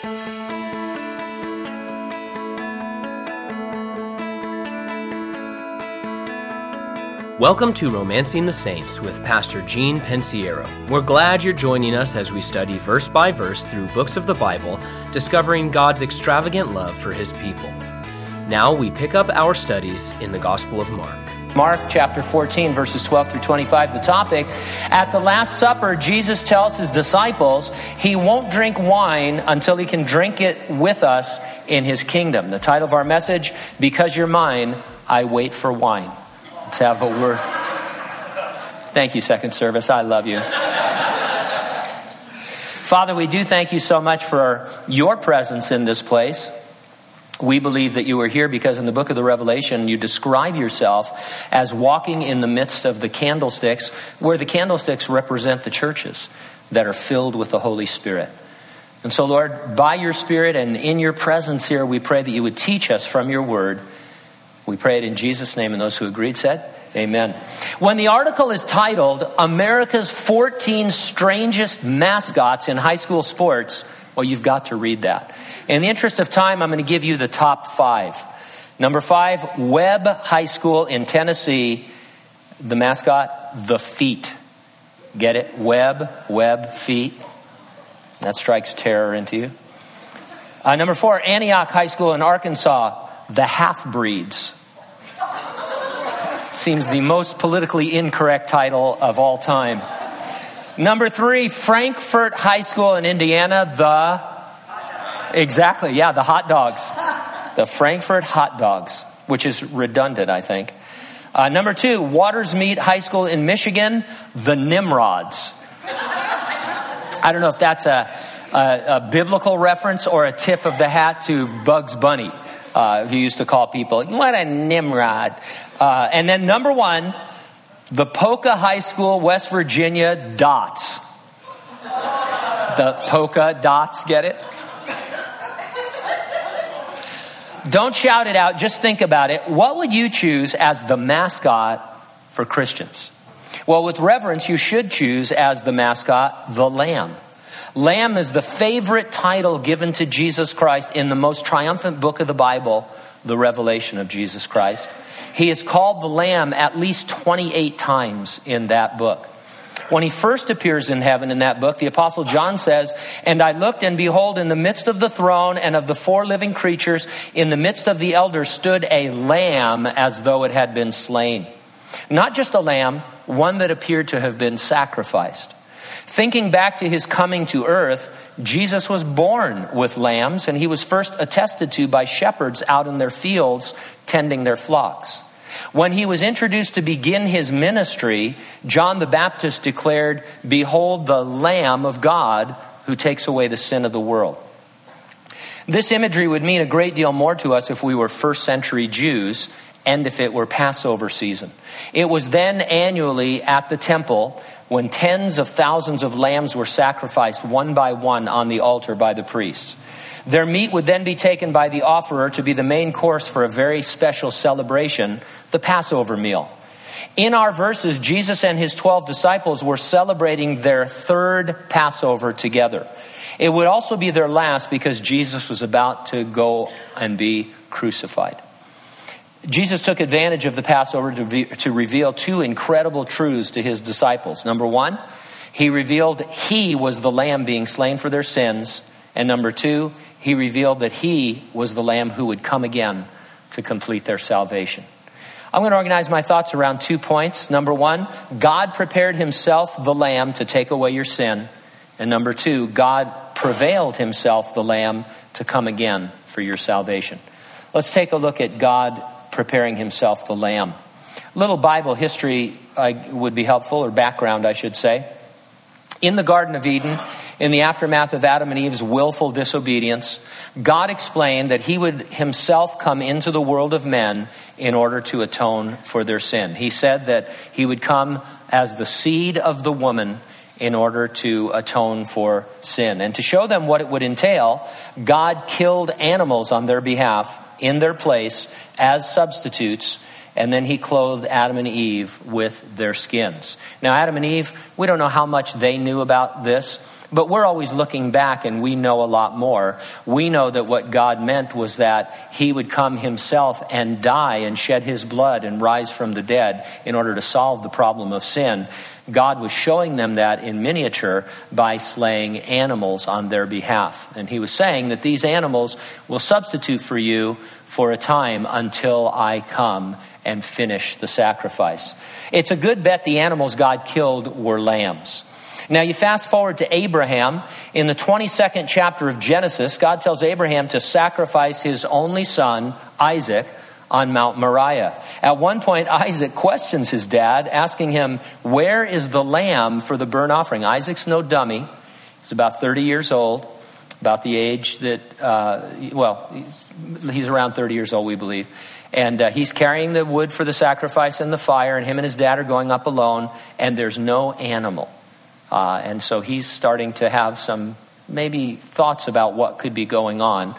Welcome to Romancing the Saints with Pastor Gene Pensiero. We're glad you're joining us as we study verse by verse through books of the Bible, discovering God's extravagant love for His people. Now we pick up our studies in the Gospel of Mark. Mark chapter 14, verses 12 through 25, the topic. At the Last Supper, Jesus tells His disciples He won't drink wine until He can drink it with us in His kingdom. The title of our message, Because You're Mine, I Wait for Wine. Let's have a word. Thank you, Second Service. I love you. Father, we do thank you so much for your presence in this place. We believe that you are here because in the book of the Revelation, you describe yourself as walking in the midst of the candlesticks, where the candlesticks represent the churches that are filled with the Holy Spirit. And so, Lord, by your Spirit and in your presence here, we pray that you would teach us from your word. We pray it in Jesus' name, and those who agreed said, amen. When the article is titled, America's 14 Strangest Mascots in High School Sports, well, you've got to read that. In the interest of time, I'm going to give you the top 5. Number 5, Webb High School in Tennessee. The mascot, the feet. Get it? Webb, feet. That strikes terror into you. Number 4, Antioch High School in Arkansas. The half-breeds. Seems the most politically incorrect title of all time. Number 3, Frankfort High School in Indiana. The hot dogs. The Frankfort hot dogs, which is redundant, I think. Number 2, Watersmeet High School in Michigan. The Nimrods. I don't know if that's a biblical reference or a tip of the hat to Bugs Bunny. Who used to call people, what a Nimrod. And then number 1, the Polka High School, West Virginia, Dots. The polka dots, get it? Don't shout it out, just think about it. What would you choose as the mascot for Christians? Well, with reverence, you should choose as the mascot, the Lamb. Lamb is the favorite title given to Jesus Christ in the most triumphant book of the Bible, the Revelation of Jesus Christ. He is called the Lamb at least 28 times in that book. When he first appears in heaven in that book, the Apostle John says, "And I looked, and behold, in the midst of the throne and of the 4 living creatures, in the midst of the elders stood a lamb as though it had been slain." Not just a lamb, one that appeared to have been sacrificed. Thinking back to his coming to earth, Jesus was born with lambs, and he was first attested to by shepherds out in their fields tending their flocks. When he was introduced to begin his ministry, John the Baptist declared, "Behold the Lamb of God who takes away the sin of the world." This imagery would mean a great deal more to us if we were first century Jews and if it were Passover season. It was then annually at the temple when tens of thousands of lambs were sacrificed one by one on the altar by the priests. Their meat would then be taken by the offerer to be the main course for a very special celebration, the Passover meal. In our verses, Jesus and his 12 disciples were celebrating their 3rd Passover together. It would also be their last because Jesus was about to go and be crucified. Jesus took advantage of the Passover to reveal 2 incredible truths to his disciples. Number 1, he revealed he was the lamb being slain for their sins. And number 2, he revealed that he was the lamb who would come again to complete their salvation. I'm going to organize my thoughts around 2 points. Number 1, God prepared himself, the lamb, to take away your sin. And number 2, God prevailed himself, the lamb, to come again for your salvation. Let's take a look at God preparing himself, the lamb. A little Bible history would be helpful, or background, I should say. In the Garden of Eden, in the aftermath of Adam and Eve's willful disobedience, God explained that he would himself come into the world of men in order to atone for their sin. He said that he would come as the seed of the woman in order to atone for sin. And to show them what it would entail, God killed animals on their behalf in their place as substitutes, and then he clothed Adam and Eve with their skins. Now, Adam and Eve, we don't know how much they knew about this, But we're always looking back, and we know a lot more. We know that what God meant was that he would come himself and die and shed his blood and rise from the dead in order to solve the problem of sin. God was showing them that in miniature by slaying animals on their behalf. And he was saying that these animals will substitute for you for a time until I come and finish the sacrifice. It's a good bet the animals God killed were lambs. Now you fast forward to Abraham. In the 22nd chapter of Genesis, God tells Abraham to sacrifice his only son, Isaac, on Mount Moriah. At one point, Isaac questions his dad, asking him, where is the lamb for the burnt offering? Isaac's no dummy. He's about 30 years old, about the age that, he's around 30 years old, we believe. And he's carrying the wood for the sacrifice and the fire, and him and his dad are going up alone, and there's no animal. And so he's starting to have some maybe thoughts about what could be going on.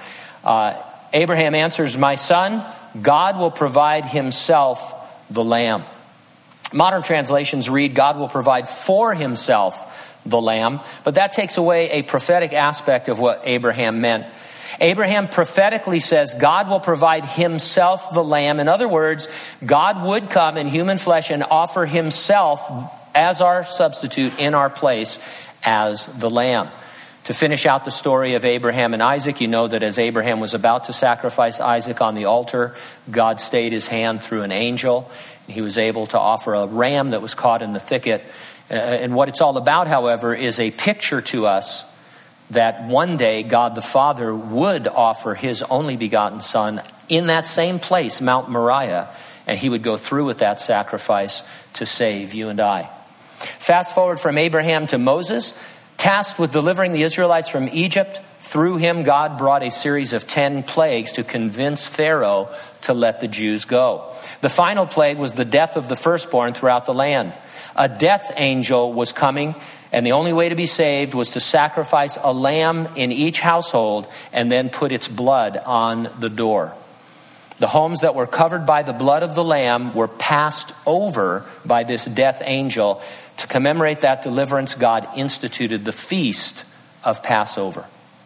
Abraham answers, my son, God will provide himself the lamb. Modern translations read, God will provide for himself the lamb. But that takes away a prophetic aspect of what Abraham meant. Abraham prophetically says God will provide himself the lamb. In other words, God would come in human flesh and offer himself as our substitute in our place as the lamb. To finish out the story of Abraham and Isaac, you know that as Abraham was about to sacrifice Isaac on the altar, God stayed his hand through an angel. He was able to offer a ram that was caught in the thicket. And what it's all about, however, is a picture to us that one day God the Father would offer his only begotten Son in that same place, Mount Moriah, and he would go through with that sacrifice to save you and I. Fast forward from Abraham to Moses, tasked with delivering the Israelites from Egypt. Through him, God brought a series of 10 plagues to convince Pharaoh to let the Jews go. The final plague was the death of the firstborn throughout the land. A death angel was coming, and the only way to be saved was to sacrifice a lamb in each household and then put its blood on the door. The homes that were covered by the blood of the lamb were passed over by this death angel. To commemorate that deliverance, God instituted the feast of Passover.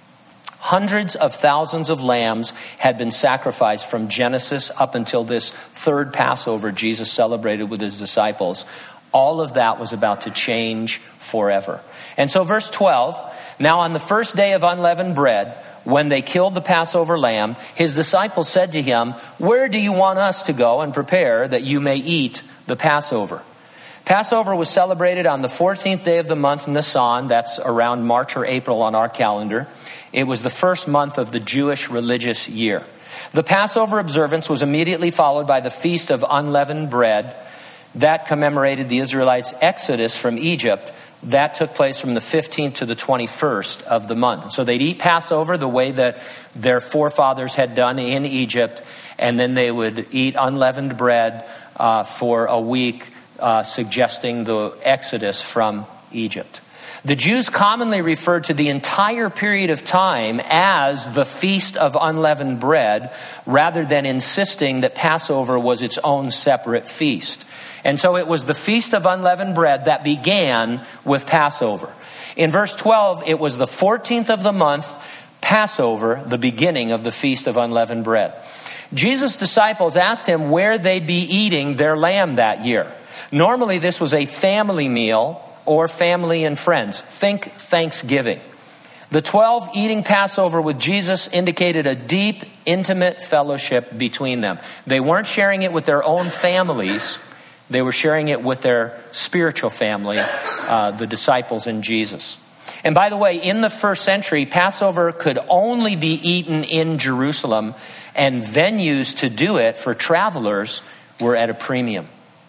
Hundreds of thousands of lambs had been sacrificed from Genesis up until this third Passover Jesus celebrated with his disciples. All of that was about to change forever. And so verse 12, now on the first day of unleavened bread, when they killed the Passover lamb, his disciples said to him, where do you want us to go and prepare that you may eat the Passover? Passover was celebrated on the 14th day of the month Nisan. That's around March or April on our calendar. It was the first month of the Jewish religious year. The Passover observance was immediately followed by the Feast of Unleavened Bread. That commemorated the Israelites' exodus from Egypt. That took place from the 15th to the 21st of the month. So they'd eat Passover the way that their forefathers had done in Egypt, and then they would eat unleavened bread for a week, suggesting the exodus from Egypt. The Jews commonly referred to the entire period of time as the Feast of Unleavened Bread, rather than insisting that Passover was its own separate feast. And so it was the Feast of Unleavened Bread that began with Passover. In verse 12, it was the 14th of the month, Passover, the beginning of the Feast of Unleavened Bread. Jesus' disciples asked him where they'd be eating their lamb that year. Normally, this was a family meal or family and friends. Think Thanksgiving. The 12 eating Passover with Jesus indicated a deep, intimate fellowship between them. They weren't sharing it with their own families. They were sharing it with their spiritual family, the disciples and Jesus. And by the way, in the first century, Passover could only be eaten in Jerusalem, and venues to do it for travelers were at a premium.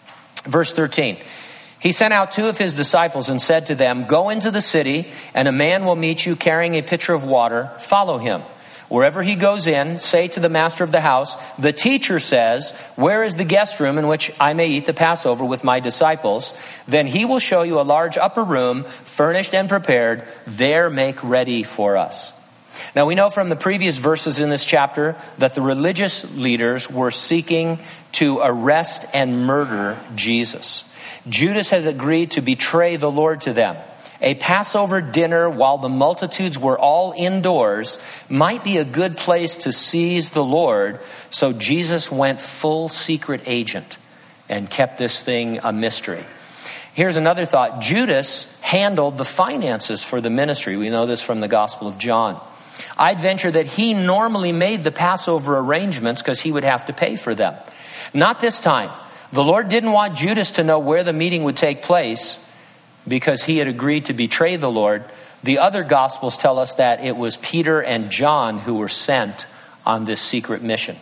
Verse 13, he sent out 2 of his disciples and said to them, go into the city, and a man will meet you carrying a pitcher of water. Follow him. Wherever he goes in, say to the master of the house, the teacher says, where is the guest room in which I may eat the Passover with my disciples? Then he will show you a large upper room, furnished and prepared. There make ready for us. Now we know from the previous verses in this chapter that the religious leaders were seeking to arrest and murder Jesus. Judas has agreed to betray the Lord to them. a Passover dinner while the multitudes were all indoors might be a good place to seize the Lord. So Jesus went full secret agent and kept this thing a mystery. Here's another thought. Judas handled the finances for the ministry. We know this from the Gospel of John. I'd venture that he normally made the Passover arrangements because he would have to pay for them. Not this time. The Lord didn't want Judas to know where the meeting would take place because he had agreed to betray the Lord. The other Gospels tell us that it was Peter and John who were sent on this secret mission.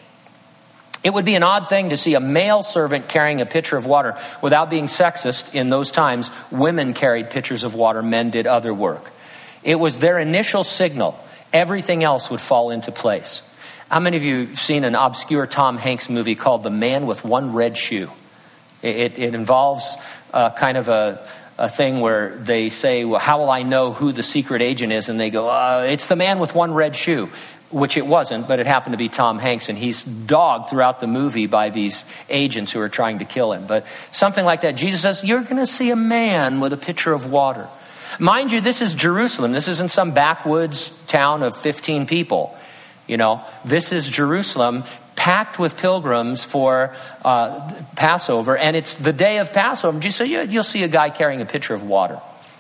It would be an odd thing to see a male servant carrying a pitcher of water. Without being sexist, in those times, women carried pitchers of water, men did other work. It was their initial signal. Everything else would fall into place. How many of you have seen an obscure Tom Hanks movie called The Man with One Red Shoe? It involves kind of a thing where they say, well, how will I know who the secret agent is? And they go, it's the man with one red shoe. Which it wasn't, but it happened to be Tom Hanks, and he's dogged throughout the movie by these agents who are trying to kill him. But something like that. Jesus says, you're going to see a man with a pitcher of water. Mind you, this is Jerusalem. This isn't some backwoods town of 15 people. You know, this is Jerusalem packed with pilgrims for Passover, and it's the day of Passover. Jesus said, you'll see a guy carrying a pitcher of water.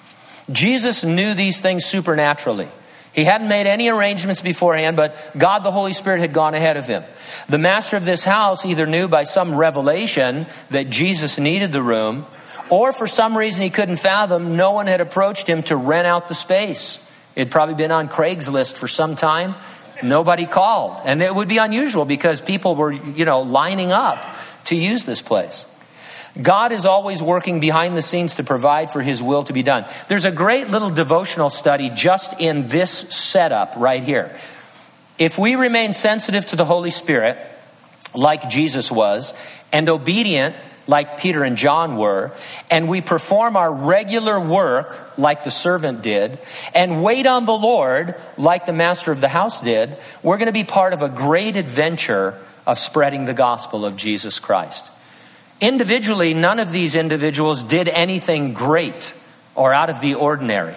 Jesus knew these things supernaturally. He hadn't made any arrangements beforehand, but God, the Holy Spirit, had gone ahead of him. The master of this house either knew by some revelation that Jesus needed the room, or for some reason he couldn't fathom, no one had approached him to rent out the space. It'd probably been on Craigslist for some time. Nobody called. And it would be unusual because people were, lining up to use this place. God is always working behind the scenes to provide for his will to be done. There's a great little devotional study just in this setup right here. If we remain sensitive to the Holy Spirit, like Jesus was, and obedient like Peter and John were, and we perform our regular work like the servant did, and wait on the Lord like the master of the house did, we're going to be part of a great adventure of spreading the gospel of Jesus Christ. Individually, none of these individuals did anything great or out of the ordinary.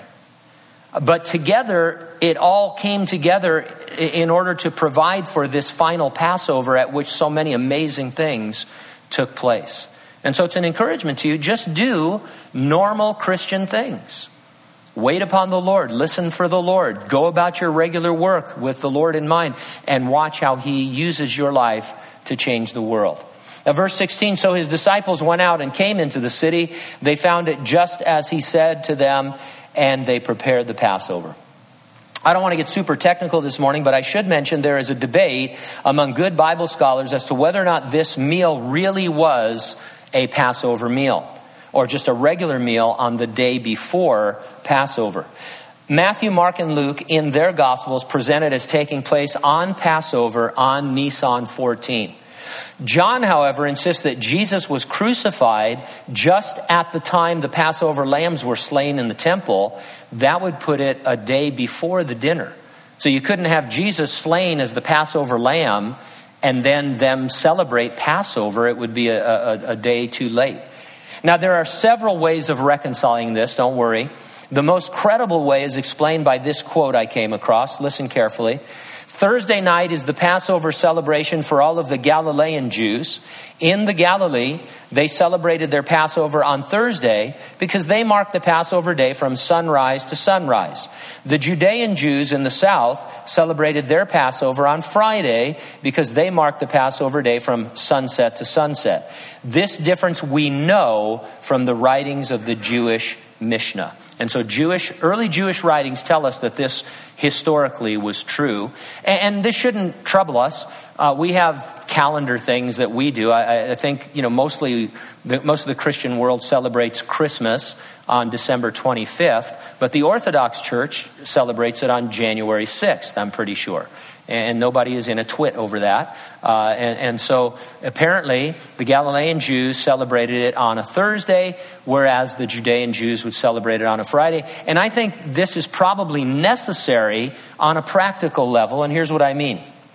But together, it all came together in order to provide for this final Passover at which so many amazing things took place. And so it's an encouragement to you, just do normal Christian things. Wait upon the Lord, listen for the Lord, go about your regular work with the Lord in mind, and watch how he uses your life to change the world. Now, verse 16, so his disciples went out and came into the city. They found it just as he said to them, and they prepared the Passover. I don't want to get super technical this morning, but I should mention there is a debate among good Bible scholars as to whether or not this meal really was a Passover meal or just a regular meal on the day before Passover. Matthew, Mark, and Luke in their Gospels present it as taking place on Passover on Nisan 14. John, however, insists that Jesus was crucified just at the time the Passover lambs were slain in the temple. That would put it a day before the dinner. So you couldn't have Jesus slain as the Passover lamb and then them celebrate Passover. It would be a day too late. Now, there are several ways of reconciling this, don't worry. The most credible way is explained by this quote I came across. Listen carefully. Thursday night is the Passover celebration for all of the Galilean Jews. In the Galilee, they celebrated their Passover on Thursday because they marked the Passover day from sunrise to sunrise. The Judean Jews in the south celebrated their Passover on Friday because they marked the Passover day from sunset to sunset. This difference we know from the writings of the Jewish Mishnah. And so early Jewish writings tell us that this historically was true. And this shouldn't trouble us. We have calendar things that we do. I think, most of the Christian world celebrates Christmas on December 25th. But the Orthodox Church celebrates it on January 6th, I'm pretty sure. And nobody is in a twit over that. And so apparently the Galilean Jews celebrated it on a Thursday, whereas the Judean Jews would celebrate it on a Friday. And I think this is probably necessary on a practical level. And here's what I mean.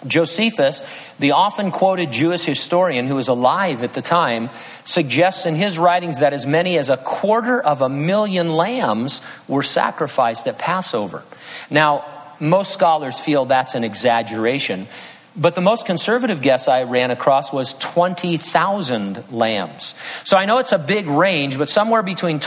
Josephus, the often quoted Jewish historian who was alive at the time, suggests in his writings that as many as 250,000 lambs were sacrificed at Passover. Now, most scholars feel that's an exaggeration, but the most conservative guess I ran across was 20,000 lambs. So I know it's a big range, but somewhere between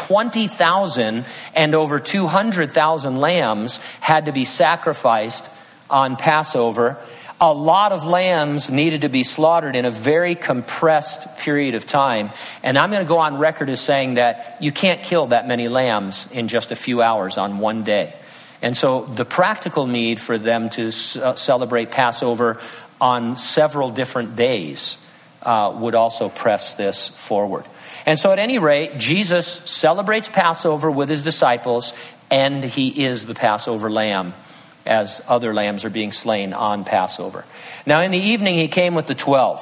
20,000 and over 200,000 lambs had to be sacrificed on Passover. A lot of lambs needed to be slaughtered in a very compressed period of time. And I'm going to go on record as saying that you can't kill that many lambs in just a few hours on one day. And so the practical need for them to celebrate Passover on several different days would also press this forward. And so at any rate, Jesus celebrates Passover with his disciples, and he is the Passover lamb, as other lambs are being slain on Passover. Now in the evening he came with the 12.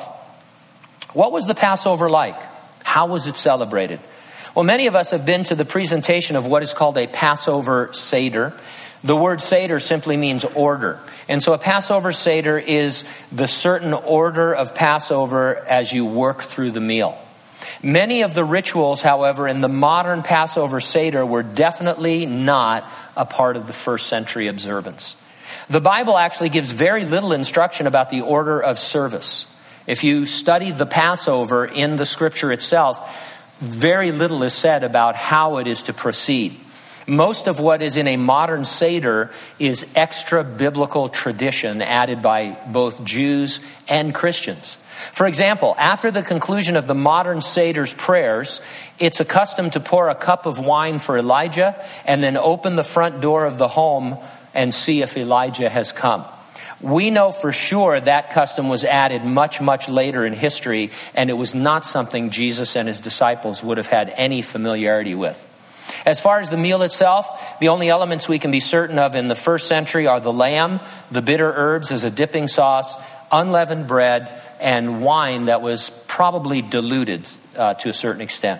What was the Passover like? How was it celebrated? Well, many of us have been to the presentation of what is called a Passover Seder. The word Seder simply means order. And so a Passover Seder is the certain order of Passover as you work through the meal. Many of the rituals, however, in the modern Passover Seder were definitely not a part of the first century observance. The Bible actually gives very little instruction about the order of service. If you study the Passover in the scripture itself, very little is said about how it is to proceed. Most of what is in a modern Seder is extra biblical tradition added by both Jews and Christians. For example, after the conclusion of the modern Seder's prayers, it's a custom to pour a cup of wine for Elijah and then open the front door of the home and see if Elijah has come. We know for sure that custom was added much, much later in history, and it was not something Jesus and his disciples would have had any familiarity with. As far as the meal itself, the only elements we can be certain of in the first century are the lamb, the bitter herbs as a dipping sauce, unleavened bread, and wine that was probably diluted to a certain extent.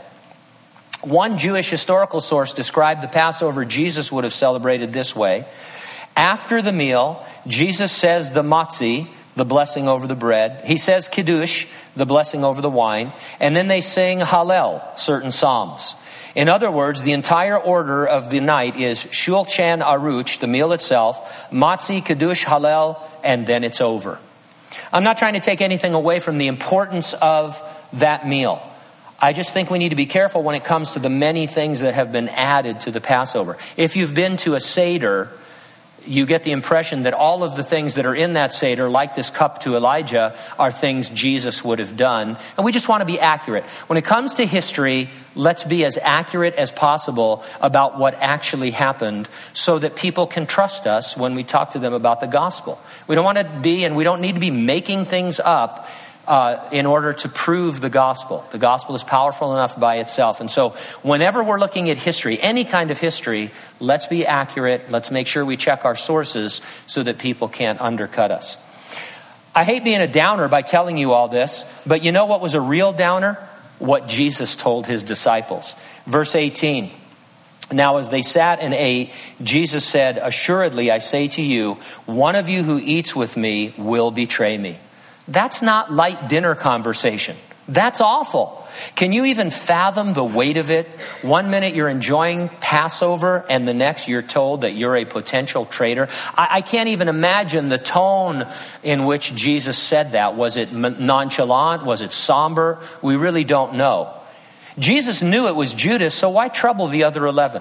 One Jewish historical source described the Passover Jesus would have celebrated this way. After the meal, Jesus says the matzi, the blessing over the bread. He says kiddush, the blessing over the wine. And then they sing Hallel, certain psalms. In other words, the entire order of the night is Shulchan Aruch, the meal itself, matzi, kiddush, Hallel, and then it's over. I'm not trying to take anything away from the importance of that meal. I just think we need to be careful when it comes to the many things that have been added to the Passover. If you've been to a Seder, you get the impression that all of the things that are in that Seder, like this cup to Elijah, are things Jesus would have done. And we just want to be accurate. When it comes to history, let's be as accurate as possible about what actually happened so that people can trust us when we talk to them about the gospel. We don't want to be, and we don't need to be making things up in order to prove the gospel. The gospel is powerful enough by itself. And so whenever we're looking at history, any kind of history, let's be accurate. Let's make sure we check our sources so that people can't undercut us. I hate being a downer by telling you all this, but you know what was a real downer? What Jesus told his disciples. Verse 18. Now as they sat and ate, Jesus said, "Assuredly, I say to you, one of you who eats with me will betray me." That's not light dinner conversation. That's awful. Can you even fathom the weight of it? 1 minute you're enjoying Passover and the next you're told that you're a potential traitor. I can't even imagine the tone in which Jesus said that. Was it nonchalant? Was it somber? We really don't know. Jesus knew it was Judas, so why trouble the other 11?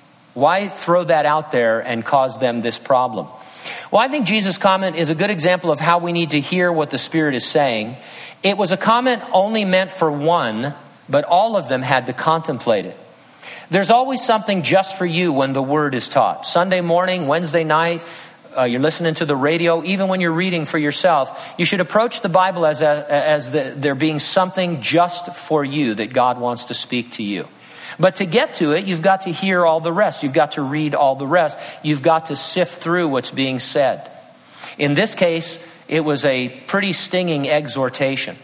Why throw that out there and cause them this problem? Well, I think Jesus' comment is a good example of how we need to hear what the Spirit is saying. It was a comment only meant for one, but all of them had to contemplate it. There's always something just for you when the Word is taught. Sunday morning, Wednesday night, you're listening to the radio, even when you're reading for yourself, you should approach the Bible as there being something just for you that God wants to speak to you. But to get to it, you've got to hear all the rest. You've got to read all the rest. You've got to sift through what's being said. In this case, it was a pretty stinging exhortation.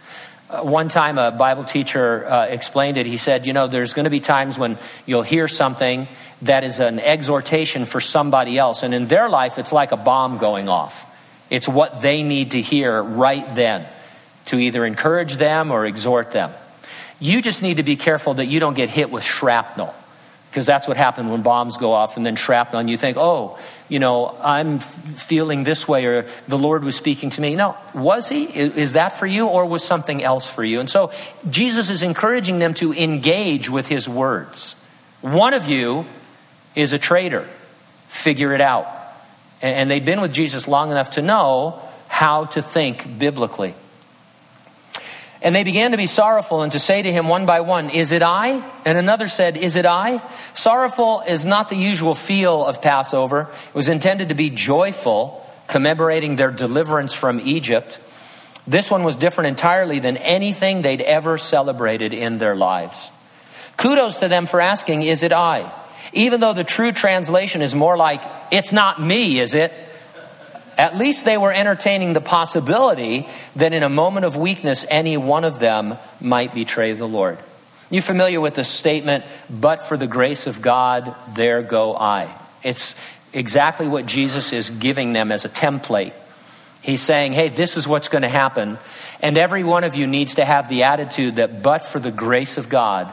One time a Bible teacher explained it. He said, there's going to be times when you'll hear something that is an exhortation for somebody else. And in their life, it's like a bomb going off. It's what they need to hear right then to either encourage them or exhort them. You just need to be careful that you don't get hit with shrapnel, because that's what happened when bombs go off and then shrapnel, and you think, oh, I'm feeling this way, or the Lord was speaking to me. No, was he? Is that for you, or was something else for you? And so Jesus is encouraging them to engage with his words. One of you is a traitor. Figure it out. And they'd been with Jesus long enough to know how to think biblically. And they began to be sorrowful and to say to him one by one, "Is it I?" And another said, "Is it I?" Sorrowful is not the usual feel of Passover. It was intended to be joyful, commemorating their deliverance from Egypt. This one was different entirely than anything they'd ever celebrated in their lives. Kudos to them for asking, "Is it I?" Even though the true translation is more like, "It's not me, is it?" At least they were entertaining the possibility that in a moment of weakness, any one of them might betray the Lord. You familiar with the statement, "But for the grace of God, there go I"? It's exactly what Jesus is giving them as a template. He's saying, hey, this is what's going to happen. And every one of you needs to have the attitude that, but for the grace of God,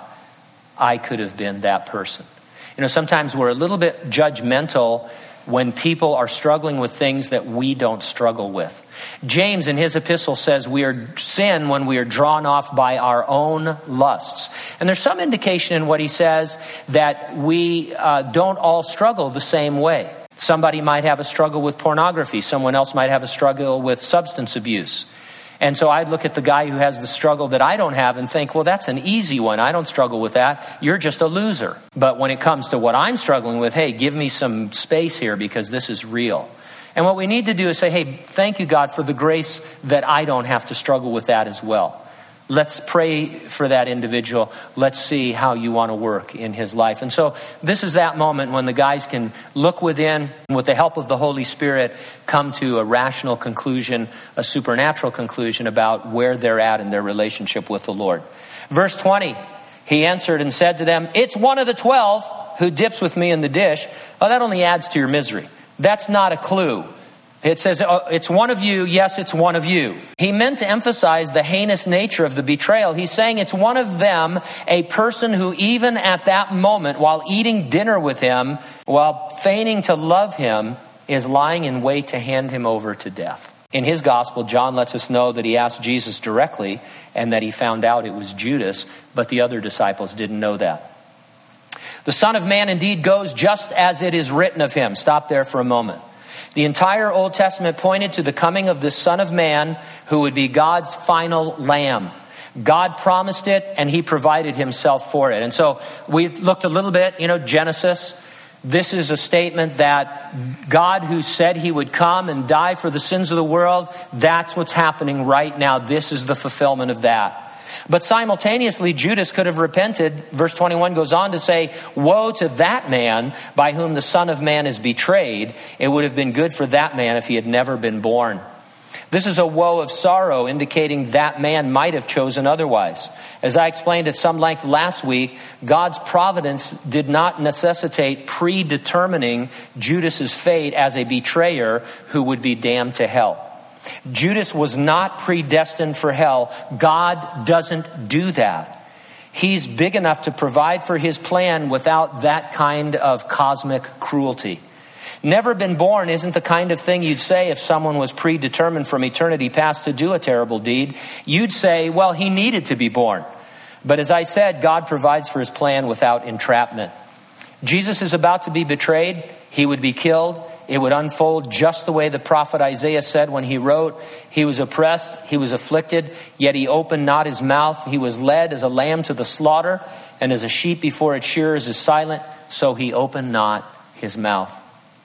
I could have been that person. Sometimes we're a little bit judgmental when people are struggling with things that we don't struggle with. James in his epistle says we are sin when we are drawn off by our own lusts. And there's some indication in what he says that we don't all struggle the same way. Somebody might have a struggle with pornography. Someone else might have a struggle with substance abuse. And so I'd look at the guy who has the struggle that I don't have and think, well, that's an easy one. I don't struggle with that. You're just a loser. But when it comes to what I'm struggling with, hey, give me some space here because this is real. And what we need to do is say, hey, thank you, God, for the grace that I don't have to struggle with that as well. Let's pray for that individual. Let's see how you want to work in his life. And so this is that moment when the guys can look within, and with the help of the Holy Spirit, come to a rational conclusion, a supernatural conclusion about where they're at in their relationship with the Lord. Verse 20, he answered and said to them, "It's one of the 12 who dips with me in the dish." Oh, that only adds to your misery. That's not a clue. It says, it's one of you. Yes, it's one of you. He meant to emphasize the heinous nature of the betrayal. He's saying it's one of them, a person who even at that moment, while eating dinner with him, while feigning to love him, is lying in wait to hand him over to death. In his gospel, John lets us know that he asked Jesus directly and that he found out it was Judas, but the other disciples didn't know that. The Son of Man indeed goes just as it is written of him. Stop there for a moment. The entire Old Testament pointed to the coming of this Son of Man who would be God's final lamb. God promised it and he provided himself for it. And so we looked a little bit, Genesis. This is a statement that God who said he would come and die for the sins of the world, that's what's happening right now. This is the fulfillment of that. But simultaneously, Judas could have repented. Verse 21 goes on to say, "Woe to that man by whom the Son of Man is betrayed. It would have been good for that man if he had never been born." This is a woe of sorrow, indicating that man might have chosen otherwise. As I explained at some length last week, God's providence did not necessitate predetermining Judas's fate as a betrayer who would be damned to hell. Judas was not predestined for hell. God doesn't do that. He's big enough to provide for his plan without that kind of cosmic cruelty. Never been born isn't the kind of thing you'd say if someone was predetermined from eternity past to do a terrible deed. You'd say, well, he needed to be born. But as I said, God provides for his plan without entrapment. Jesus is about to be betrayed. He would be killed. It would unfold just the way the prophet Isaiah said when he wrote, "He was oppressed, he was afflicted, yet he opened not his mouth. He was led as a lamb to the slaughter, and as a sheep before its shearers is silent, so he opened not his mouth."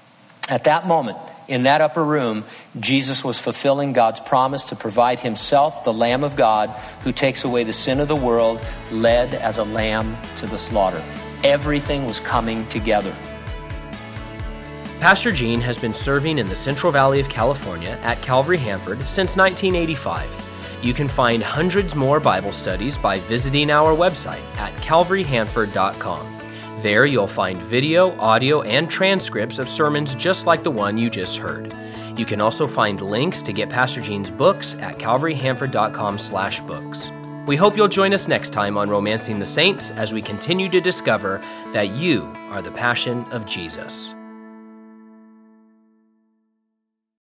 At that moment, in that upper room, Jesus was fulfilling God's promise to provide himself, the Lamb of God, who takes away the sin of the world, led as a lamb to the slaughter. Everything was coming together. Pastor Gene has been serving in the Central Valley of California at Calvary Hanford since 1985. You can find hundreds more Bible studies by visiting our website at calvaryhanford.com. There you'll find video, audio, and transcripts of sermons just like the one you just heard. You can also find links to get Pastor Gene's books at calvaryhanford.com/books. We hope you'll join us next time on Romancing the Saints as we continue to discover that you are the passion of Jesus.